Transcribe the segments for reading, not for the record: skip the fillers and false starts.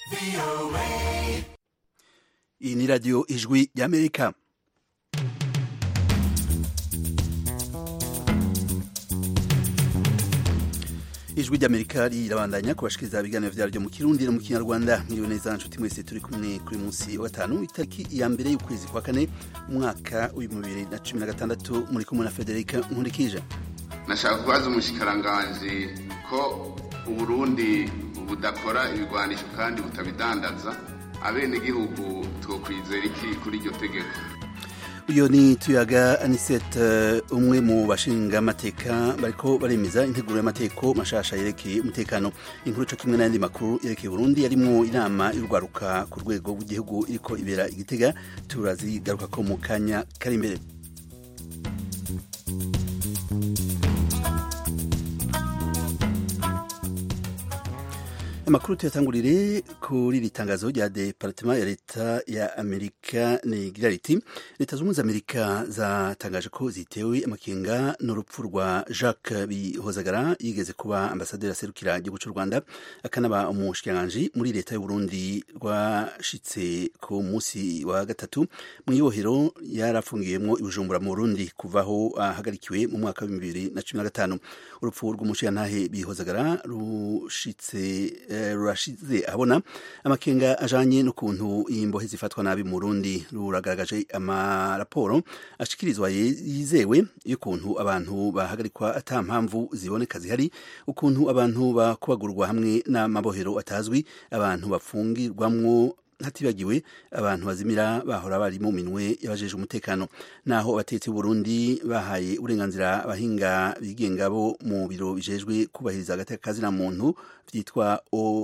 Iyi ni radiyo ijwi y'Amerika. Ijwi ry'Amerika rirabandanya kubashikiriza ibiganiro vyaryo mu Kirundi no mu Kinyarwanda. Mwiriwe neza nshuti mwese, turi kumwe kuri munsi wa gatanu itariki ya mbere y'ukwezi kwa kane umwaka wa 2016 muri kumwe na Federica Nkundikije. Nashaka kubaza umushikiranganji ko Uburundi budakora ibigwanisho kandi butabidandaza, abenegihugu twokwizera iki kuri iryo tegeko? Uyo ni Tuyaga Anisette, umwe mu bashinga amateka bariko baremeza integuro y'amateko mashasha yerekeye umutekano. Inkuru co kimwe n'ayandi makuru yerekeye Burundi yarimwo inama y'urwaruka ku rwego rw'igihugu iriko ibera i Gitega, turazigaruka ko mu kanya kari imbere. Amakuru tuyatangurire kuri iri tangazo rya Departement ya Leta ya Amerika nigira riti: Leta z'Ubumwe za Amerika zatangaje ko zitewe amakenga n'urupfu rwa Jacques Bihozagara, yigeze kuba ambasaderi aserukira igihugu cy'u Rwanda akanaba umushikiranganji muri leta y'u Burundi, rwashitse ku munsi wa gatatu mu ibohero yarafungiyemwo i Bujumbura mu Burundi kuvaho ahagarikiwe mu mwaka wa 2015. Urupfu rw'umushikirantahe Bihozagara rurashize abona amakenga ajanye n'ukuntu imbohe zifatwa nabi mu Burundi. Ruragaragaje amaraporo ashikirizwa yizewe y'ukuntu abantu bahagarikwa ata mpamvu ziboneka zihari, ukuntu abantu bakubagurwa hamwe n'amabohero atazwi, abantu bafungirwamwo hatibagiwe abantu bazimira bahora bari mu minwe y'abajeje umutekano. Naho abatetsi b'u Burundi bahaye uburenganzira abahinga bigenga bo mu biro bijejwe kubahiriza agateka kazina muntu vyitwa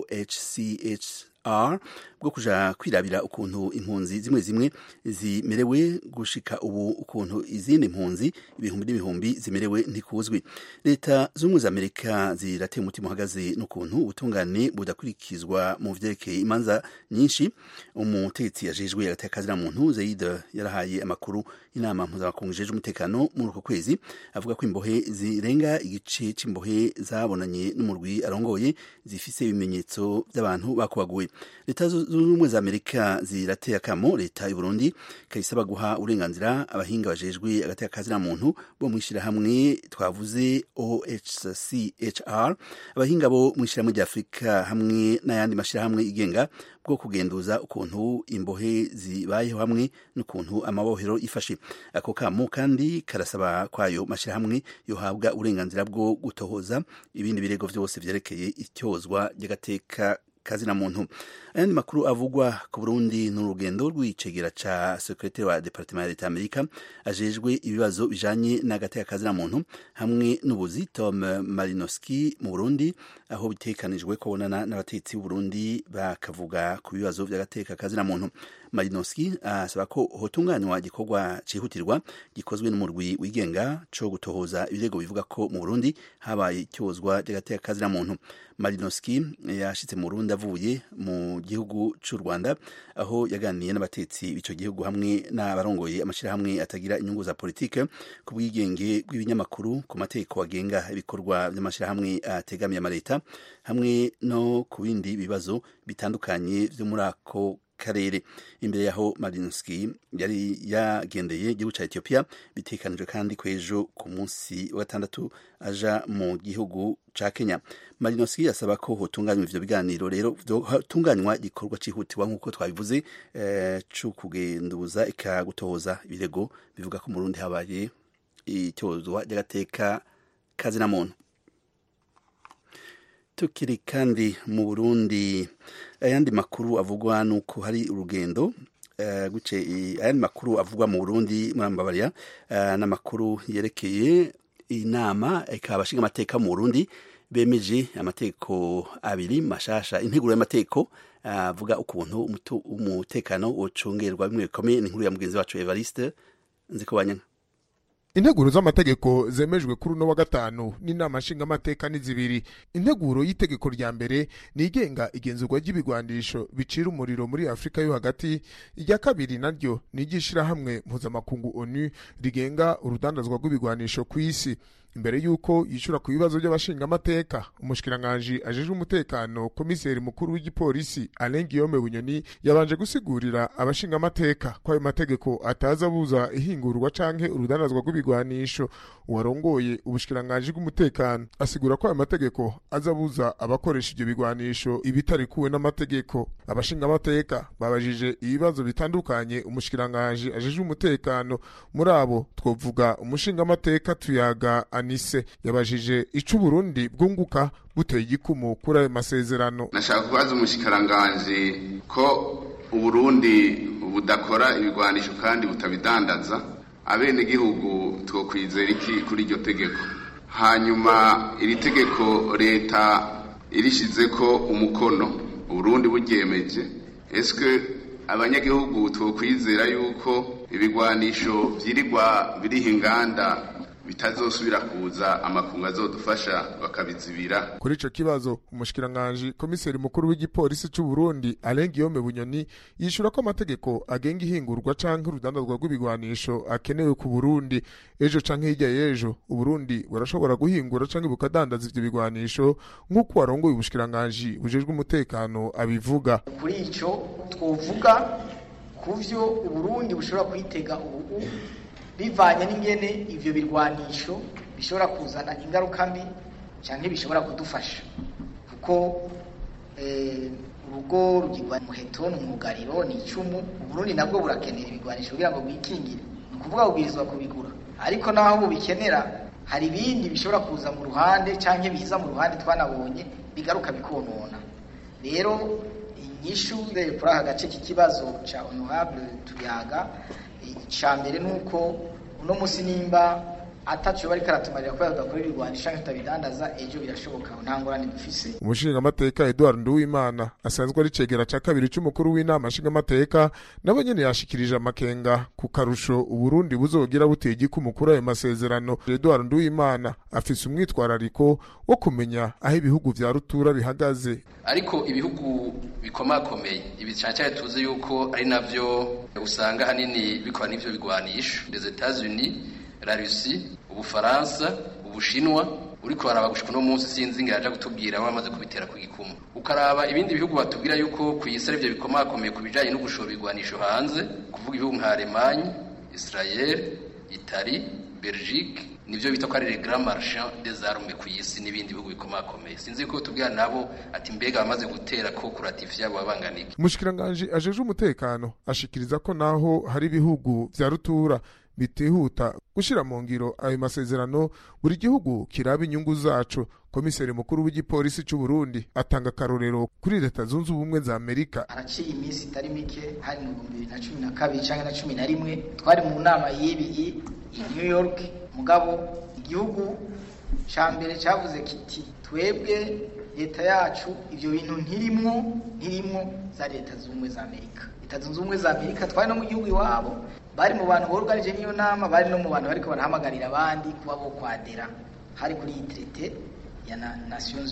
OHCHR bwo kuja kwirabira ukuntu impunzi zimwe zimwe zimerewe, gushika ubu ukuntu izindi mpunzi ibihumbi n'ibihumbi zimerewe ntikuzwi. Leta z'Ubumwe za Amerika zirateye umutima uhagaze n'ukuntu ubutungane budakurikizwa mu vyerekeye imanza nyinshi. Umutegetsi yajejwe agateka kazina muntu Zaid yarahaye amakuru inama mpuzamakungu ijejwe umutekano muri uko kwezi, avuga ko imbohe zirenga igice c'imbohe zabonanye n'umurwi arongoye zifise ibimenyetso by'abantu bakubaguwe. Leta z'Ubumwe za Amerika zirateye akamo leta y'u Burundi kayisaba guha uburenganzira abahinga bajejwe agateka kazina muntu bo mwishirahamwe twavuze OHCHR, abahinga bo mwishirahamwe rya Afrika hamwe n'ayandi mashirahamwe igenga, bwo kugenduza ukuntu imbohe zibayeho hamwe n'ukuntu amabohero ifashe. Ako kamo kandi karasaba kwayo mashirahamwe yohabwa uburenganzira bwo gutohoza ibindi birego vyose vyerekeye ityozwa ry'agateka kazina muntu. Ayandi makuru avugwa ku Burundi n'urugendo rw'icegera ca secrétaire wa Departement ya Leta Amerika ajejwe ibibazo bijanye n'agateka kazina muntu hamwe n'ubuzi Tom Malinowski mu Burundi, aho bitekanijwe ko bonana n'abatetsi b'u Burundi bakavuga ku bibazo vy'agateka kazina muntu. Malinowski asaba ko hotunganywa igikorwa cihutirwa gikozwe n'umurwi wigenga co gutohoza ibirego bivuga ko mu Burundi habaye ityozwa ry'agateka kazina muntu. Malinowski yashitse mu Burundi avuye mu gihugu c'u Rwanda, aho yaganiye n'abatetsi b'ico gihugu hamwe n'abarongoye amashirahamwe atagira inyungu za politike ku bwigenge bw'ibinyamakuru, ku mategeko agenga ibikorwa by'amashirahamwe ategamiye amaleta hamwe no ku bindi bibazo bitandukanye vyo muri ako karere. Imbere yaho Malinowski yari yagendeye igihugu ca Ethiopia, bitekanijwe kandi kwejo ku munsi wa gatandatu aja mu gihugu ca Kenya. Malinowski yasaba ko hotunganywa ivyo biganiro rero hotunganywa igikorwa cihutirwa nk'uko twabivuze co kugenduza ikagutohoza ibirego bivuga ko mu Burundi habaye ityozwa ry'agateka kazina muntu. Tukiri kandi mu Burundi, ayandi makuru avugwa nuko hari urugendo ayandi makuru avugwa mu Burundi murambabarira n'amakuru yerekeye inama ikabashinga amateka mu Burundi bemeje amateko abiri mashasha, integuro y'amateko avuga ukuntu umutekano wocungerwa bimwe bikomeye. Ni inkuru ya mugenzi wacu Evariste Nzikobanyanga. Integuro z'amategeko zemejwe kuri uno wa gatanu n'inama nshingamateka ni zibiri. Integuro y'itegeko rya mbere nigenga igenzurwa ry'ibigwanisho bicira umuriro muri Afrika yo hagati. Irya kabiri naryo nigishira hamwe mpuzamakungu ONU rigenga urudandazwa rw'ibigwanisho ku isi. imbere yuko yishura ku bibazo by'abashingamateka umushikiranganji ajejwe umutekano komiseri mukuru w'igipolisi Alain Guillaume Bunyoni yabanje gusigurira abashingamateka ko ayo mategeko ataza buza ihingurwa canke urudanazwa rw'ibigwanisho. Uwarongoye ubushikiranganji bw'umutekano asigura ko ayo mategeko azabuza abakoresha ibyo bigwanisho ibitarikuwe n'amategeko. Abashingamateka babajije ibibazo bitandukanye umushikiranganji ajejwe umutekano. Muri abo twovuga umushingamateka Tuyaga Anise yabajije ico Burundi bwunguka buteye igikumu kuri ayo masezerano. Nashaka kubaza umushikiranganji ko Uburundi budakora ibigwanisho kandi butabidandaza, abene gihugu twokwizera iki kuri iryo tegeko? Hanyuma iri tegeko leta irishizeko umukono, Uburundi buryemeje, eske abanyagihugu twokwizera yuko ibigwanisho vyirirwa biriho inganda bitazosubira kuza amakungu azodufasha bakabizibira? Kuri ico kibazo umushikiranganji komiseri mukuru w'igipolisi c'u Burundi Alain Guillaume Bunyoni yishura ko amategeko agenga ihingurwa canke urudandazwa rw'ibigwanisho akenewe ku Burundi. Ejo canke hirya y'ejo Uburundi burashobora guhingura canke bukadandaza ivyo bigwanisho nk'uko warongoye ubushikiranganji bujejwe umutekano abivuga. Kuri ico twovuga kuvyo Uburundi bushobora kwitega ubu bivanye n'ingene ivyo birwanisho bishobora kuzana ingaruka mbi canke bishobora kudufasha, kuko urugo rugirwa muheto n'umugariro n'icumu. Uburundi nabwo burakenera ibigwanisho kugira ngo bwikingire, ni ukuvuga bubwirizwa kubigura. Ariko naho bubikenera hari ibindi bishobora kuza mu ruhande canke biza mu ruhande twanabonye bigaruka bikonona. Rero inyishu kuri aka gace k'ikibazo ca honorable Tuyaga, icambere nuko uno musi nimba atacu bari karatumarira ko yadakorera irwanisha nk'itabidandaza ejo birashoboka nta ngorane dufise. Umushingamateka Edouard Nduwimana asanzwe ari cegera ca kabiri c'umukuru w'inama nshingamateka nabo nyene yashikirije amakenga ku karusho Uburundi buzogira buteye igikumu kuri ayo masezerano. Edouard Nduwimana afise umwitwarariko wo kumenya aho ibihugu vya rutura bihagaze. Ariko ibihugu bikomakomeye ibi cyane tuzi yuko ari navyo usanga hanini bikora n'ivyo bigwanisho, les États-Unis, la Russie, Ubufaransa, Ubushinwa, uriko baraba gushika no munsi sinzi ngaje gutubwira bamaze kubitera ku gikumu. Ukaraba ibindi bihugu batubwira yuko kuyisara ivyo bikomakomeye kubijanye no gushora bigwanisho hanze, kuvuga ibihugu nka Allemagne, Israel, Italie, Belgique, nivyo bita ko ari les grands marchands des armes ku isi n'ibindi bihugu bikomakomeye. Sinzi ko tubwira nabo ati mbega bamaze gutera ko kuratifya abo banganiki. Umushikiranganje ajeje umutekano ashikiriza ko naho hari ibihugu vya rutura bitihuta gushira mu ngiro ayo masezerano, buri gihugu kiraba inyungu zaco. Komiseri mukuru w'igipolisi c'u Burundi atanga karorero kuri Leta Zunze Ubumwe za Amerika. Araciye iminsi itari mike hari mu 2012 canke na 11 twari mu nama y'ibi i New York, mugabo igihugu cambere cavuze kiti twebwe leta yacu ivyo bintu ntirimwo za Leta Zunze Ubumwe za Amerika. Leta Zunze Ubumwe za Amerika twari no mu gihugu iwabo, bari mu bantu boruganije niyo nama, bari no mu bantu bariko barahamagarira abandi kuba bo kwadera hari kuri traité ya Nations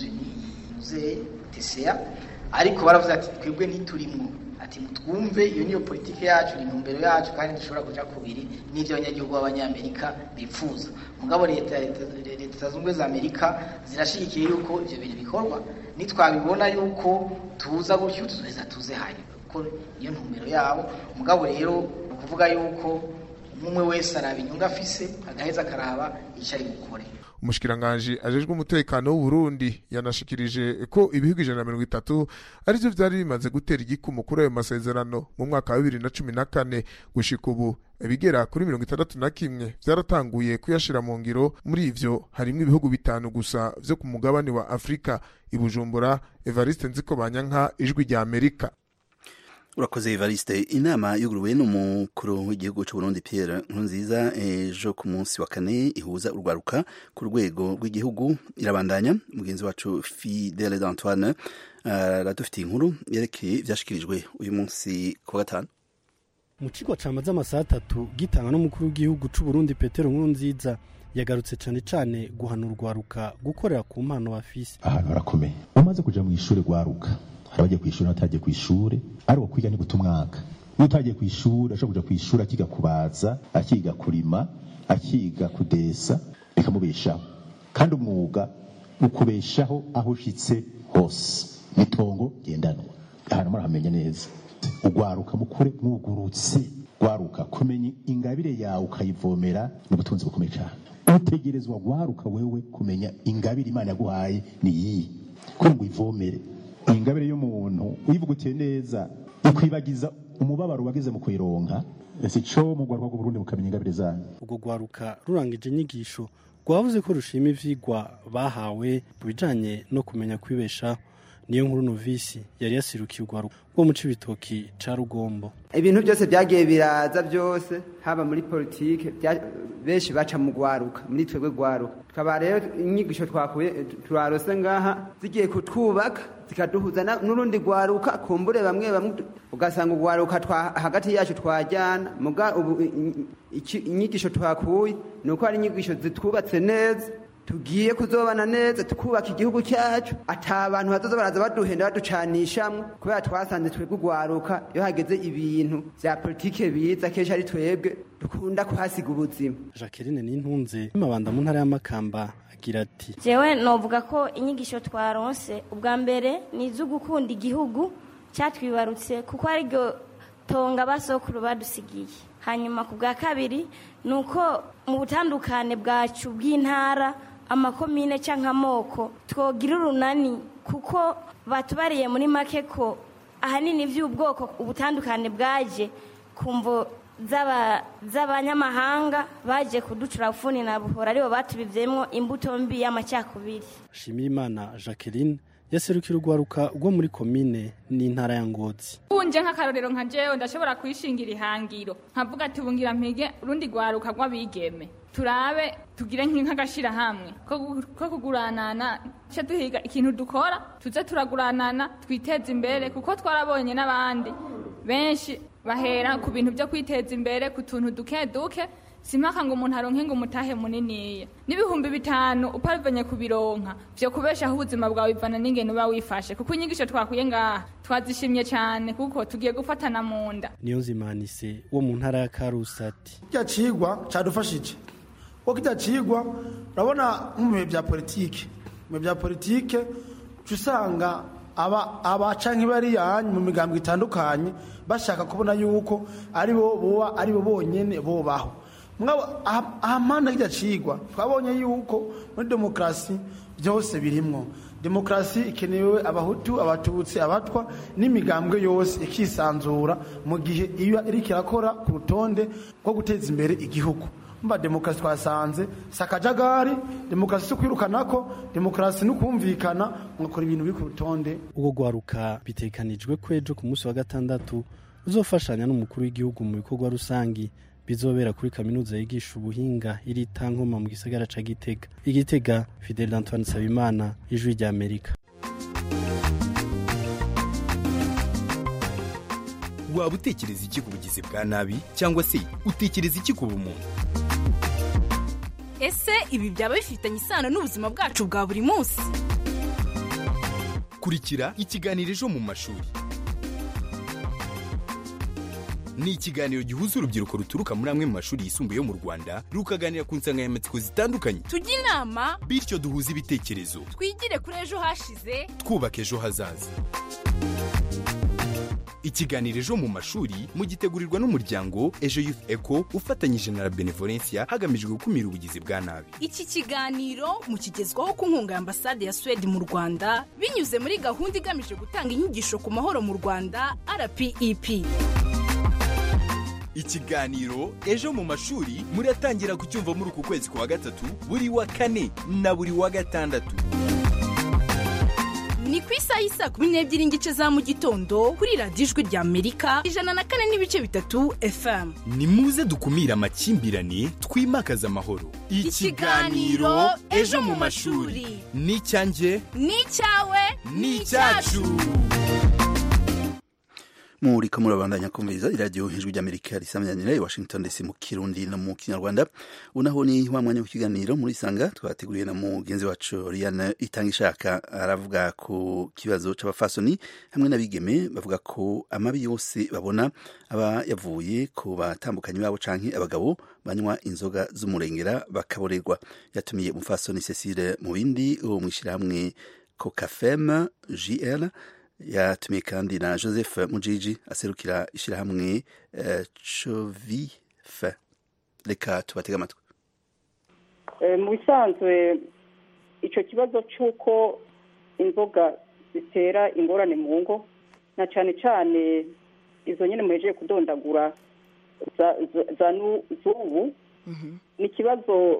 Unies TCA. Ariko baravuze ati twebwe ntiturimwo, ati mutwumve iyo niyo politike yacu, ni ntumbero yacu kandi dushobora kuja kubiri n'ivyo abanyagihugu b'abanyamerika bipfuza. Mugabo leta Zunze Ubumwe za Amerika zirashigikiye yuko ivyo bintu bikorwa, nitwabibona yuko tuza gutyo tuzoheza tuze hanyuma, kuko iyo ntumbero yabo. Mugabo rero kuvuga yuko umwe wese araba inyungu afise agaheza akaraba icyo ari gukore. Umushikiranganje ajejwe umutekano w'u Burundi yanashikirije ko ibihugu 130 arivyo vyari bimaze gutera igikumu kuri ayo masezerano mu mwaka wa 2014. Gushika ubu bigera kuri 61 vyaratanguye kuyashira mu ngiro. Muri ivyo harimo ibihugu 5 gusa vyo ku mugabane wa Afrika. I Bujumbura, Evariste Nzikobanyanka, Ijwi rya Amerika. Urakoze Evariste. Inama yuguruwe n'umukuru w'igihugu cy'u Burundi Pierre Nkurunziza ejo ku munsi wa kane ihuza urwaruka ku rwego rw'igihugu irabandanya. Mugenzi wacu Fidèle d'Antoine radufitiye inkuru yerekeye ivyashikirijwe uyu munsi ku gatanu. Mu kigo camaze amasaha 3 gitanga n'umukuru w'igihugu cy'u Burundi Petero Nkurunziza yagarutse cane guhana urwaruka gukorera ku mpano bafise. Ahantu harakomeye umaze kuja mu ishure rwaruka, harabaje kwishura nataje kw'ishure ariko kwiga ni gutumwaka. Iyo utagiye kw'ishure ashobora kuja kw'ishure akiga kubaza, akiga kurima, akiga kudesa, bikamubeshaho. kandi umwuga ukubeshaho aho ushitse hose nitongo gendanwa ahantu murahamenya neza ugwaruka mukure mwugurutse gwaruka kumenya ingabire yawe ukayivomera n'ubutunzi bukomeye cyane utegerezwa gwaruka wewe kumenya ingabire Imana yaguhaye ni iyi ko ngo ivomere ingabire y'umuntu uyivugutiye neza ikwibagiza umubabaro wagize mu kuyironka ese cyo mu gwaruka Burundi mukamenya ingabire zanyu ubwo gwaruka rurangije inyigisho rwavuze ko rushima ivyigwa bahawe mu bijanye no kumenya kwibesha niyo nkuru Novisi yari yasirukiye urwaruka rwo mu Cibitoki ca Rugombo. Ibintu byose byagiye biraza byose haba muri politike benshi baca mu gwaruka muri twebwe gwaruka tukaba rero inyigisho twakuye turarose ngaha zigiye kutwubaka zikaduhuza n'urundi gwaruka kumbure bamwe ugasanga ugwaruka hagati yacu twajyana muga ubu inyigisho twakuye nuko ari inyigisho zitwubatse neza tugiye kuzobana neza tukubaka igihugu cyacu atabantu bazoza baraza baduhenda baducanishamwe kubera twasanze twebwe ugwaruka iyo hageze ibintu vya politike biza kenshi ari twebwe dukunda kuhasiga ubuzima. Jacqueline Nintunze mabanda mu ntara y'Amakamba agira ati jewe novuga ko inyigisho twaronse ubwa mbere nizo gukunda igihugu cyatwibarutse kuko ari ryo tonga basokuru badusigiye. Hanyuma ku bwa kabiri nuko mu butandukane bwacu bw'intara amakomine canke amoko twogira urunani kuko batubariye muri make ko ahanini vy'ubwoko ubutandukane bwaje kumvo z'abanyamahanga baje kuducura ufuni na buhora aribo batubivyemwo imbuto mbi y'amacyakubiri. Shimiyimana Jacqueline yaserukira urwaruka rwo muri komine n'intara ya Ngozi. Unje nk'akarorero nka jewe ndashobora kwishingira ihangiro nkavuga ati bungira mpige urundi rwaruka rw'abigeme turabe tugire nk'agashira hamwe ko kuguranana cyo duhiga ikintu dukora tuze turaguranana twiteza imbere kuko twarabonye n'abandi benshi bahera ku bintu byo kwiteza imbere ku tuntu duke duke simpaka ngo umuntu aronke ngo umutahe muniniye n'ibihumbi 5 upavanye kubironka byo kubesha ubuzima bwawe bivana n'ingene uba wifashe kuko inyigisho twakuye ngaha twazishimye cyane kuko tugiye gufatana mu nda. Niyo zimanise wo mu ntara ya Karusati cya cigwa cadufashije ko kijya cigwa urabona mu bihe bya politike usanga abaca nk'ibari yanyu mu migambo itandukanye bashaka kubona yuko ari bo bonyene bobaho ahamana kijya cigwa twabonye yuko muri demokrasi byose birimwo. Demokrasi ikenewe abahutu abatutsi abatwa n'imigambwe yose ikisanzura mu gihe iyo iri kirakora ku rutonde rwo guteza imbere igihugu. Mba demokrasi twasanze sakajagari demokrasi cyo kwirukanako demokrasi no kumvikana mwakora ibintu biri ku rutonde. Ubwo gwaruka bitekanijwe kwejo ku munsi wa gatandatu uzofashanya n'umukuru w'igihugu mu bikorwa rusangi bizobera kuri kaminuza yigisha ubuhinga iri Tankoma mu gisagara ca Gitega. Igitega Fidel Antoine Sabimana, Ijwi rya Amerika. Waba utekereza iki ku bugizi bwa nabi cyangwa se utekereza iki ku bumuntu? Ese ibi byaba bifitanye isano n'ubuzima bwacu bwa buri munsi? Kurikira ikiganiro Ejo mu mashuri. Ni ikiganiro gihuza urubyiruko ruturuka muri amwe mu mashuri yisumbuye yo mu Rwanda rukaganira ku nsanganyamatsiko zitandukanye. Tujye inama bityo duhuze ibitekerezo. Twigire kuri ejo hashize twubaka ejo hazaza. Ikiganiro Ejo mu mashuri mugitegurirwa n'umuryango Ejo Youth Eco ufatanyije na Benevolencia hagamijwe gukumira ubugizi bwa nabi. Iki kiganiro mukigezwaho ku nkunga ya Ambasade ya Sweden mu Rwanda binyuze muri gahunda igamije gutanga inyigisho ku mahoro mu Rwanda RPEP. Ikiganiro Ejo mu mashuri muratangira kucyumva muri uku kwezi kwa gatatu buri wa kane na buri wa gatandatu. Ni ku isaha y'isa 12:00 za mu gitondo kuri Radio Ijwi rya Amerika 104.3 FM. Ni muze dukumira amakimbirane twimakaza amahoro. Ikiganiro Ejo mu mashuri ni cyanjye ni cyawe ni cyacu. muriko murabandanya kumviriza iradiyo ijwi ry'Amerika risamyanira i Washington DC mu Kirundi no mu Kinyarwanda. Unaho ni wa mwanya w'ikiganiro muri Sanga twateguriye na mugenzi wacu Riane Itangishaka aravuga ku kibazo c'abafasoni hamwe n'abigeme bavuga ko amabi yose babona aba yavuye ku batandukanye babo canke abagabo banywa inzoga z'umurengera bakaborerwa. Yatumiye umufasoni Cecile Mubindi wo mwishirahamwe Kokafem JL, yatumiye kandi na Joseph Mujiji aserukira ishirahamwe Chovife. Reka tubatega amatwi. Mu bisanzwe ico kibazo c'uko inzoga zitera ingorane mu ngo na cane cane izo nyene muhejeje kudondagura za n'ubu ni ikibazo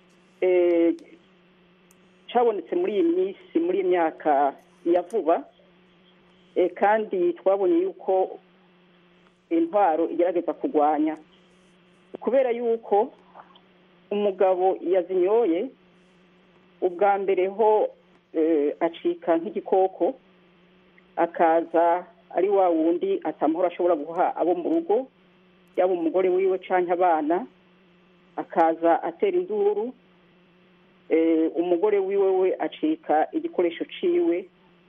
cabonetse muri iyi minsi, muri iyi myaka ya vuba, kandi twabonye yuko intwaro igerageza kurwanya, kubera yuko umugabo yazinyoye ubwa mbere ho acika nk'igikoko, akaza ari wa wundi atamahoro ashobora guha abo mu rugo, yaba umugore wiwe canke abana, akaza atera induru, umugore wiwe we acika igikoresho ciwe.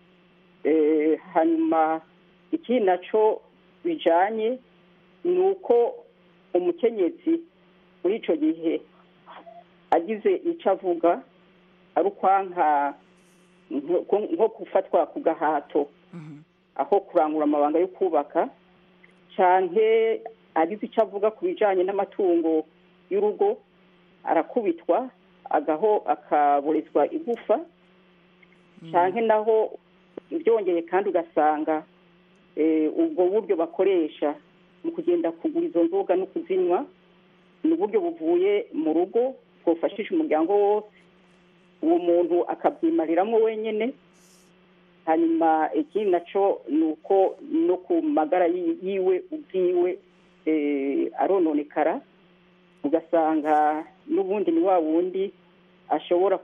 Hanyuma iki naco bijanye ni uko umukenyezi muri ico gihe agize ico avuga ari ukwanka nko gufatwa ku gahato aho kurangura amabanga yo kubaka, canke agize ico avuga ku bijanye n'amatungo y'urugo arakubitwa agaho akaborezwa igufa, canke naho byongeye kandi ugasanga ubwo buryo bakoresha mu kugenda kugura izo nzoga no kuzinywa ni uburyo buvuye mu rugo bwofashije umuryango wose, uwo muntu akabyimariramwo wenyene. Hanyuma ikindi naco ni uko no ku magara yiwe ubwiwe arononekara, ugasanga n'ubundi ni wa wundi ashobora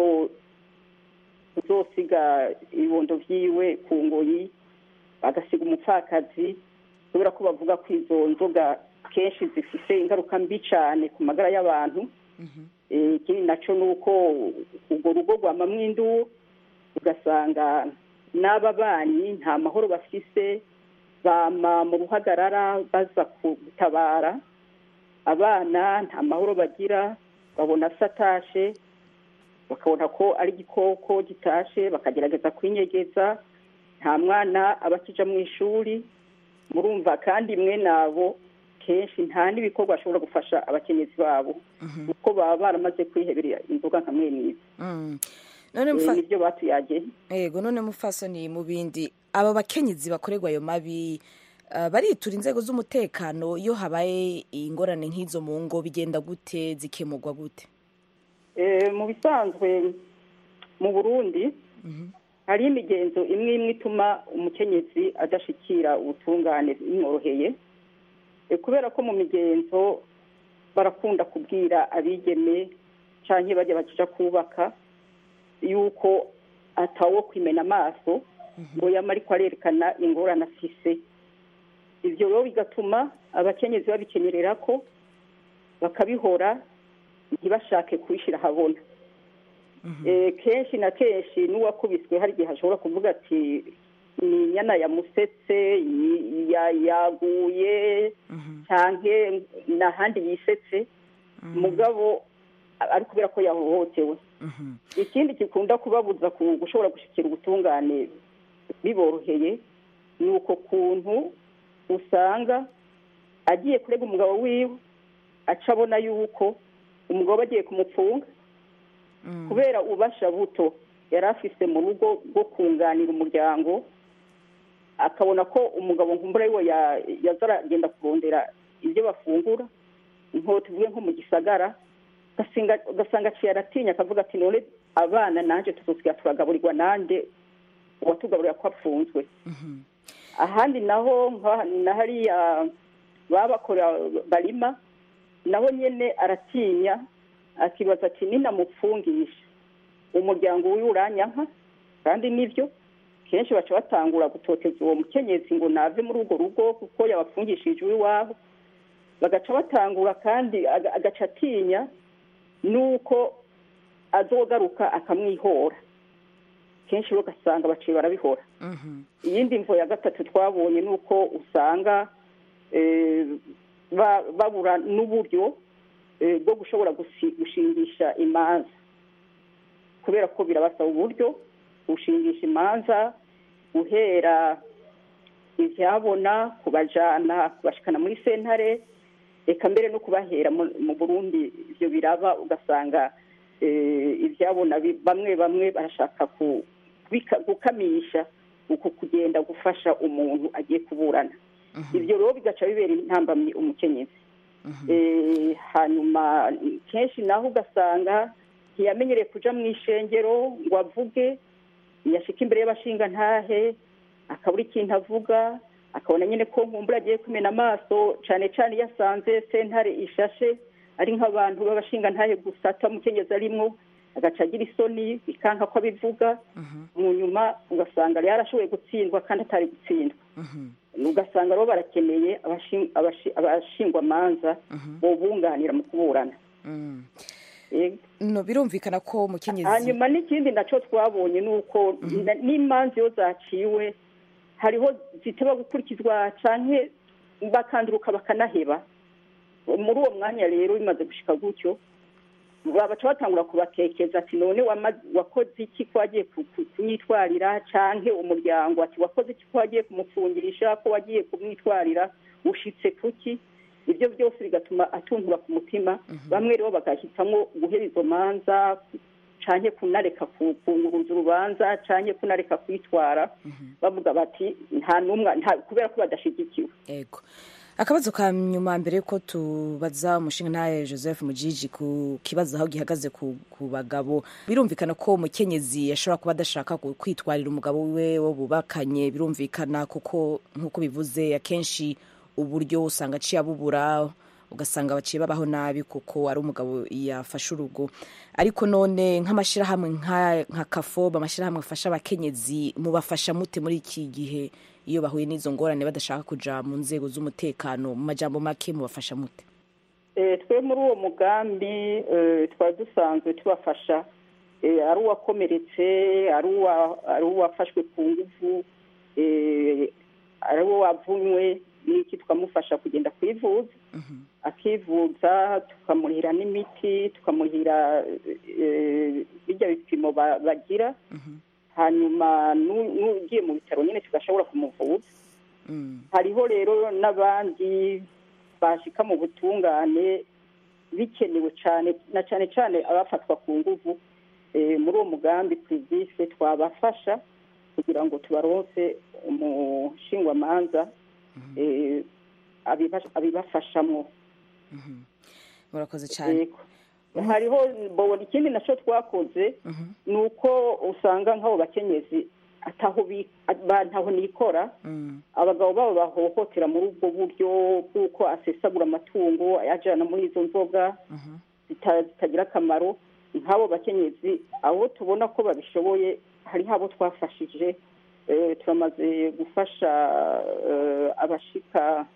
kuzosiga ibibondo vyiwe ku ngoyi, agasiga umupfakazi, kubera ko bavuga ko izo nzoga kenshi zifise ingaruka mbi cane ku magara y'abantu. Ikindi naco ni uko urwo rugo rwamamwo induru, ugasanga n'ababanyi nta mahoro bafise, bama mu ruhagarara baza gutabara, abana nta mahoro bagira, babona satashe, bakabona ko ari igikoko gitashe, bakagerageza kwinyegeza, nta mwana abakija mu ishuri. Murumva kandi mwe nabo kenshi nta n'ibikorwa ashobora gufasha abakenyezi babo, kuko baba baramaze kwiheberera inzoga nka mwene izo. Nibyo batuyage. Yego, none mufasoni Mubindi, aba bakenyezi bakorerwa ayo mabi baritura inzego z'umutekano iyo habaye ingorane nk'izo mu ngo, bigenda gute, zikemurwa gute? Mu bisanzwe mu Burundi hari imigenzo imwe imwe ituma umukenyezi adashikira ubutungane bimworoheye, kubera ko mu migenzo barakunda kubwira abigeme canke bajya bakija kubaka yuko atawo kwimena amaso ngo yama ariko arerekana ingorane afise. Ivyo rero bigatuma abakenyezi babikenyerera ko bakabihora, ntibashake kubishira habona. Kenshi na kenshi n'uwakubiswe hari igihe ashobora kuvuga ati ni inyana yamusetse, yaguye, canke n'ahandi yisetse, mugabo ari kubera ko yahohotewe. Ikindi gikunda kubabuza gushobora gushikira ubutungane biboroheye ni uko kuntu usanga agiye kurega umugabo wiwe aca abona yuko umugabo bagiye kumupfunga, kubera ubasha buto yari afise mu rugo bwo kunganira umuryango, akabona ko umugabo nkumbura yiwe yaza aragenda kurondera ibyo bafungura, nko tuvuge nko mu gisagara, ugasanga aciye aratinya akavuga ati none abana nanje tuzosiga turagaburirwa nande uwatugaburira ko apfunzwe. Ahandi naho na hariya babakora barima, naho nyene aratinya akibaza ati ninamupfungisha umuryango wiwe uranyanka, kandi nivyo kenshi baca batangura gutoteza uwo mukenyezi ngo nave muri urwo rugo kuko yabapfungishije iwabo, bagaca batangura kandi agaca atinya nuko azogaruka akamwihora, kenshi ugasanga baciye barabihora. Iyindi mvo ya gatatu twabonye nuko usanga babura n'uburyo bwo gushobora gushingisha imanza, kubera ko birabasaba uburyo gushingisha imanza, guhera ivyabona kubajana kubashikana muri sentare, eka mbere no kubahera mu Burundi ivyo biraba, ugasanga ivyabona bamwe barashaka gukamisha uko kugenda gufasha umuntu agiye kuburana. Ivyo rero bigaca bibera intambamyi umukenyezi. Hanyuma kenshi naho ugasanga ntiyamenyereye kuja mu ishengero ngo avuge, yashika imbere y'abashinga ntahe akabura ikintu avuga, akabona nyine ko nkumbura agiye kumena amaso, cane cane yasanze sentare ishashe ari nk'abantu b'abashinga ntahe gusa atamukenyezi arimwo, agaca agira isoni bikanka ko abivuga. Mu nyuma ugasanga rero arashoboye gutsindwa kandi atari gutsindwa. Ugasanga rero barakeneye abashingwamanza bobunganira mu kuburana. No, birumvikana ko mukenyezi. Hanyuma n'ikindi naco twabonye nuko n'imanza yo zaciwe hariho ziteba gukurikizwa canke bakanduruka bakanaheba. Muri uwo mwanya rero bimaze gushika gutyo, baca batangura kubakekeza ati none wakoze iki ko wagiye kumwitwarira, canke umuryango ati wakoze iki ko wagiye kumufungirisha, ko wagiye kumwitwarira, ushitse kuki. Ibyo byose bigatuma atuntura ku mutima. Bamwe rero bagahitamwo guhera izo manza, canke kunareka kunguruza urubanza, canke kunareka kwitwara, bavuga bati nta numwe, kubera ko badashigikiwe. Yego. Akabazo ka nyuma mbere yuko tubaza umushinga ntahe Joseph Mujiji ku kibazo aho gihagaze ku bagabo, birumvikana ko umukenyezi yashobora kuba adashaka kwitwarira umugabo we wo bubakanye, birumvikana kuko nkuko bivuze akenshi uburyo usanga aciye abubura, ugasanga baciye babaho nabi kuko ari umugabo yafashe urugo. Ariko none nk'amashirahamwe nka Kafobe, amashirahamwe afasha abakenyezi, mubafasha mute muri iki gihe iyo bahuye n'izo ngorane badashaka kuja mu nzego z'umutekano? Mu majambo make mubafasha mute? Twe muri uwo mugambi twari dusanzwe tubafasha ari uwakomeretse, ari uwafashwe ku nguvu, ari uwavunywe n'iki, tukamufasha kugenda kwivuza, akivuza, tukamuhira n'imiti, tukamuhira bijya bipimo bagira. Hanyuma n'ugiye mu bitaro nyine tugashobora kumuvuza. Hariho rero n'abandi bashika mu butungane bikenewe cyane, na cyane cyane abafatwa ku nguvu. Muri uwo mugambi Privise twabafasha kugira ngo tubaronse umushingwamanza abibafashamwo. Murakoze cyane. Hariho ikindi naco twakoze nuko usanga nk'abo bakenyezi ntaho nikora, abagabo babo bahohotera muri ubwo buryo bw'uko asesagura amatungo ayajana muri izo nzoga zitagira akamaro. Nk'abo bakenyezi abo tubona ko babishoboye, hariho abo twafashije. Turamaze gufasha abashika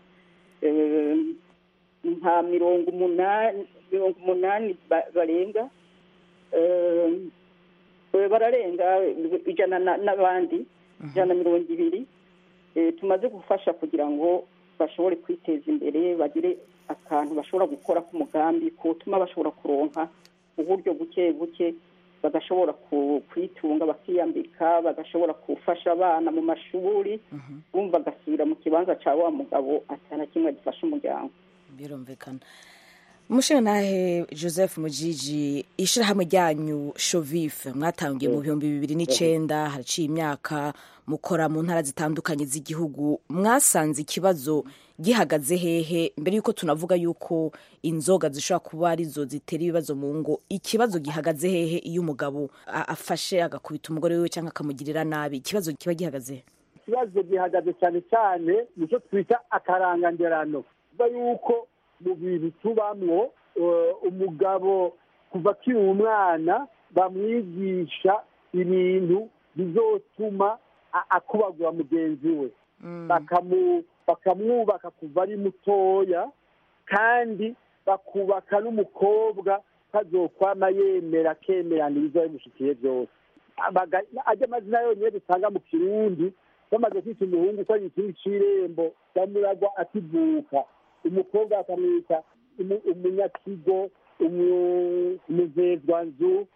nka 80 barenga, bararenga 100 n'abandi 120 tumaze gufasha kugira ngo bashobore kwiteza imbere, bagire akantu bashobora gukora ku mugambi kutuma bashobora kuronka uburyo buke buke, bagashobora kwitunga, bakiyambika, bagashobora gufasha abana mu mashuri, bumva gasubira mu kibanza ca wa mugabo atana kimwe gifasha umuryango. Birumvikana. Umushinga ntahe Joseph Mujiji, ishirahamwe ryanyu Shovif mwatangiye mu 2009, haraciye imyaka mukora mu ntara zitandukanye z'igihugu. Mwasanze ikibazo gihagaze hehe mbere yuko tunavuga yuko inzoga zishobora kuba arizo zitera ibibazo mu ngo? Ikibazo gihagaze hehe iyo umugabo afashe agakubita umugore we cyangwa akamugirira nabi? Ikibazo kiba gihagaze? Ikibazo gihagaze cyane cyane nicyo twita akaranganderano, kuba yuko mu bintu tubamwo umugabo kuva akiri umwana bamwigisha ibintu bizotuma akubagura mugenzi we bakamwubaka kuva ari mutoya kandi bakubaka n'umukobwa kazokwama yemera akemerana ibizo bimushikiye byose ajya amazina yonyine dusanga mu kirundi bamaze kwita umuhungu ko ari ikintu c'irembo bamuragwa akivuka umukobwa akamwita umunyakigo umuzezwanzu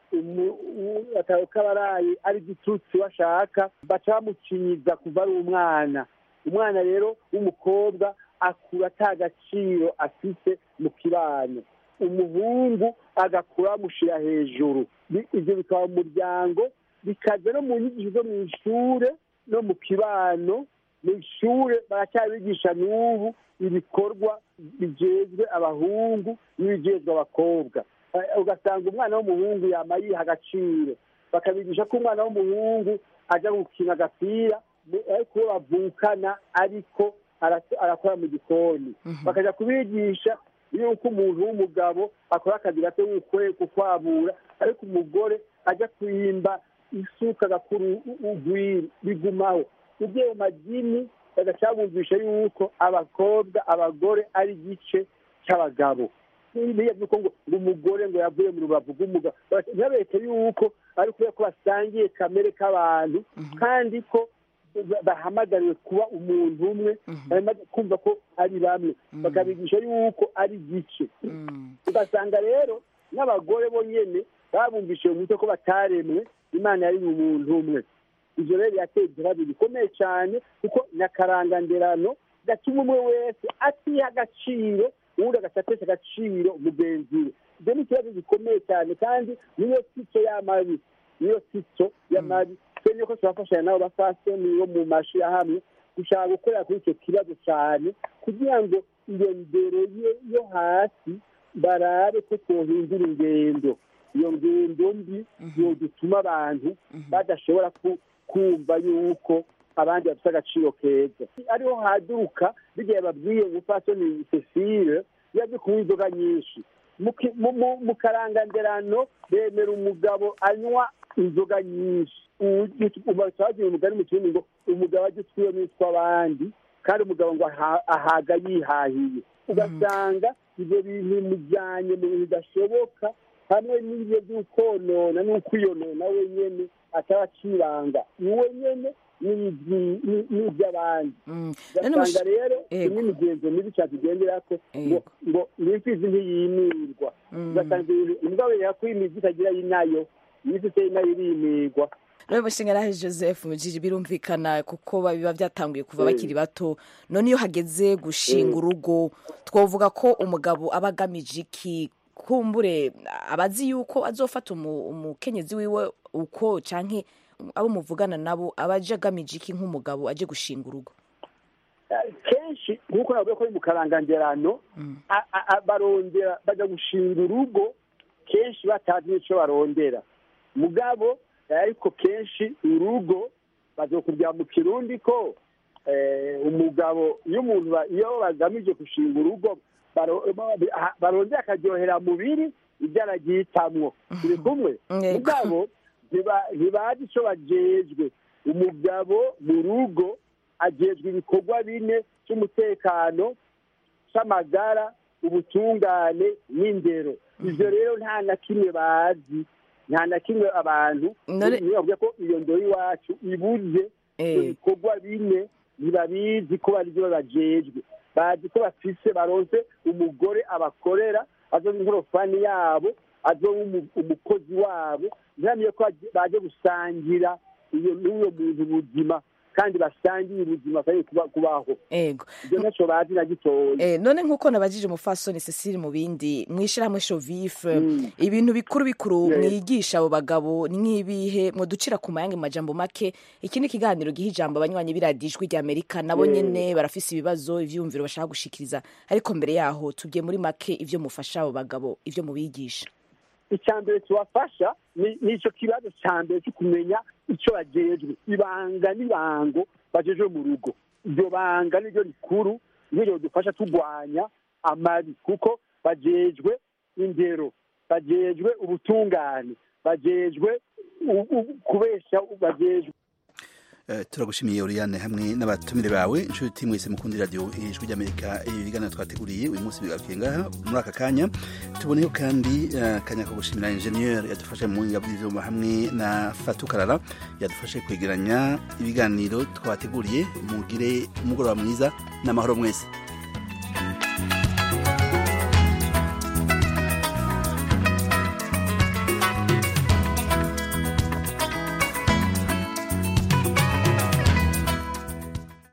kabaraye ari gitutsi washaka baca bamucinyiza kuva ari umwana rero w'umukobwa akura ata gaciro afise mu kibano umuhungu agakura bamushira hejuru ibyo bikaba mu muryango bikaza no mu nyigisho zo mu ishure no mu kibano mu ishure baracyabigisha n'ubu ibikorwa bijejwe abahungu n'ibijejwe abakobwa ugasanga umwana w'umuhungu yama yiha agaciro bakabigisha ko umwana w'umuhungu aja gukina agapira ariko bavukana ariko arakora mu gikoni bakaja kubigisha yuko umuntu w'umugabo akora akazi gato kukwabura ariko umugore ajya kwimba isuka agakura ugwiri bigumaho ibyo mu madini bagacabumvisha yuko abagore ari igice cy'abagabo niyo byuko ngo umugore ngo yavuye mu rubavu rw'umugabo ntibabereke yuko ari kubera ko basangiye kamere k'abantu kandi ko bahamagariwe kuba umuntu umwe kumva ko ari bamwe bakabigisha yuko ari igice ugasanga rero n'abagore bonyene babumvise mu mutwe ko bataremwe imana yari umuntu umwe ivyo rero yateye ikibazo gikomeye cyane kuko nyakaranganderano gatuma umwe wese atiha agaciro uwundi agatesha agaciro mugenzi we ibyo ni ikibazo gikomeye cyane kandi niyo sico y'amabi twene ko turafashanya nabo bafasoni bo mu mashirahamwe gushaka gukorera kuri icyo kibazo cyane kugira ngo iyo ndero yo hasi barabe ko twohindura ingendo iyo ngendo mbi yodutuma abantu badashobora kumva yuko abandi bafite agaciro keza ariho haduruka bigiye babwiye umupfasoni Cecile yaje kunywa inzoga nyinshi mu karanganderano bemera umugabo anywa inzoga nyinshi ubacagira umugani mu kintu ngo umugabo ajya utwiwe n'utwa abandi kandi umugabo ngo ahaga yihahiye ugasanga ibyo bintu mujyanye mu bintu bidashoboka hamwe n'ibyo by'ukonona n'ukwiyonona wenyene atabaciranga niwe nyene n'iby'abandi ugasanga rero imwe imigenzo mibi cyane tugenderako ngo n'imfizi ntiyimirwa ugasanga umugabo yakwimiza itagira inayo imifite inayo irimirwa rero Mushinganahe Joseph Mujiji birumvikana kuko biba byatanguye kuva bakiri bato none iyo hageze gushinga urugo twovuga ko umugabo aba agamije iki kumbure abazi yuko azofata umukenyezi wiwe uko canke abo muvugana nabo abaje agamije iki nk'umugabo aje gushinga urugo kenshi nk'uko navuga ko ari mu karanganderano barondera baja gushinga urugo kenshi batazi n'ico barondera mugabo ariko kenshi urugo bazokurya mu kirundi ko umugabo iyo bagamije gushinga urugo barondera akaryohera mubiri ibyo aragitamwo turi kumwe mugabo ntibazi ico bajejwe umugabo mu rugo ajejwe ibikorwa bine cy'umutekano c'amagara ubutungane n'indero ivyo rero nta na kimwe bazi nta na kimwe abantu nibavuga ko iyo ndoro iwacu ibuze ibikorwa bine ntibabizi ko bari byo babajejwe bazi ko bafise baronse umugore abakorera azoba inkorofani yabo azoba umukozi wabo ntibamenye ko baje gusangira n'uwo muntu ubuzima kandi basangiye ubuzima kandi kubaho ego ibyo ntacyo bazi na gitoya none nk'uko nabajije umufasoni Cecile mu bindi mwishirahamwe Shovif ibintu bikuru mwigisha abo bagabo ni nk'ibihe mwoducira ku mayange majambo make iki ni kiganiro giha ijambo abanywanyi biradijwi rya Amerika nabo nyene barafise ibibazo ivyumviro bashaka gushikiriza ariko mbere yaho tubye muri make ivyo mufasha abo bagabo ivyo mubigisha icyambere tubafasha ni ico kibazo cyambere cyo kumenya icyo bajejwe ibanga n'ibango bajejwe mu rugo iryo banga niryo rikuru niryo dufasha turwanya amabi kuko bajejwe indero bajejwe ubutungane bajejwe kubesha bajejwe turagushimiye Oriane hamwe n'abatumire bawe inshuti mwese mukundi radio ijwi ry'Amerika ibiganiro twateguriye uyu munsi bigarukiye ngaha muri aka kanya tuboneyeho kandi kanya ko gushimira ingenieur yadufashe mu buhinga bw'ivyuma hamwe na Fatukarara yadufashe kwegeranya ibiganiro twateguriye mugire umugoroba mwiza n'amahoro mwese